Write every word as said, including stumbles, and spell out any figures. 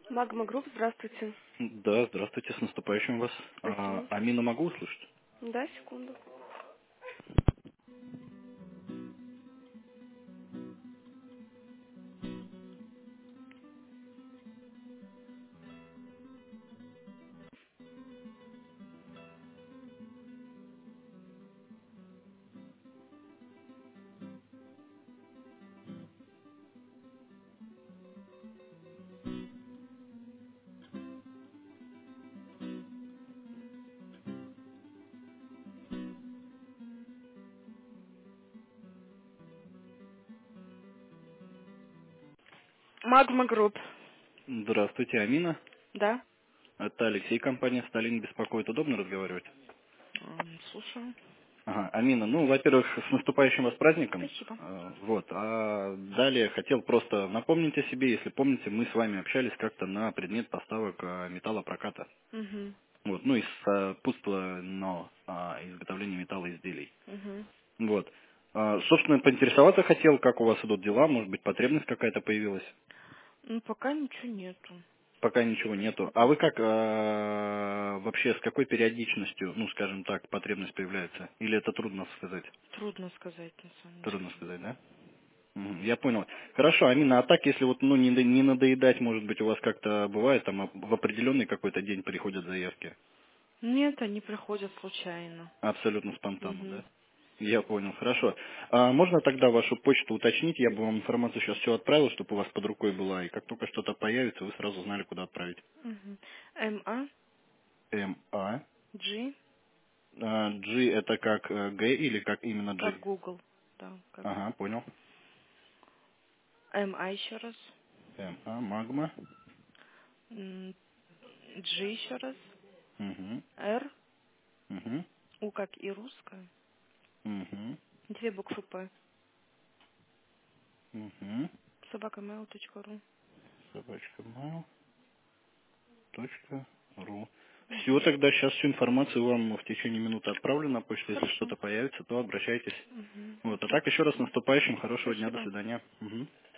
Магма Групп, здравствуйте. Да, здравствуйте, с наступающим вас. А, Спасибо. Амина могу услышать? Да, секунду. Магма Групп. Здравствуйте, Амина. Да. Это Алексей, компания «Сталин» беспокоит. Удобно разговаривать? М, Слушаю. Ага, Амина, ну, во-первых, с наступающим вас праздником. Спасибо. А, Вот, а далее хотел просто напомнить о себе. Если помните, мы с вами общались как-то на предмет поставок а, металлопроката. Угу. Вот, ну, и сопутственно а, изготовления металлоизделий. Угу. Вот. А, собственно, поинтересоваться хотел, как у вас идут дела, может быть, потребность какая-то появилась. Ну, пока ничего нету. Пока ничего нету. А вы как э, вообще с какой периодичностью, ну, скажем так, потребность появляется? Или это трудно сказать? Трудно сказать, на самом Трудно деле. сказать, да? Мгм, я понял. Хорошо, Амина, а так, если вот, ну, не, до- не надоедать, может быть, у вас как-то бывает, там, а, в определенный какой-то день приходят заявки? Нет, они приходят случайно. Абсолютно спонтанно, Угу. да? Я понял, хорошо. А можно тогда вашу почту уточнить? Я бы вам информацию сейчас все отправил, чтобы у вас под рукой была, и как только что-то появится, вы сразу знали, куда отправить. Угу. М А М А G, А, G это как э, Г или как именно G? как Google. Да, как Ага, понял. М А еще раз. М А, магма. М, G еще раз. Угу, R, угу, У как и русская. угу, Две буквы П. угу. собака mail точка ру. Собачка mail точка ру. Все, тогда сейчас всю информацию вам в течение минуты отправлю на почту. Если Хорошо. что-то появится, то обращайтесь. Угу. Вот. А Окей. так еще раз с наступающим. Хорошего дня. До Спасибо. свидания. Мгм.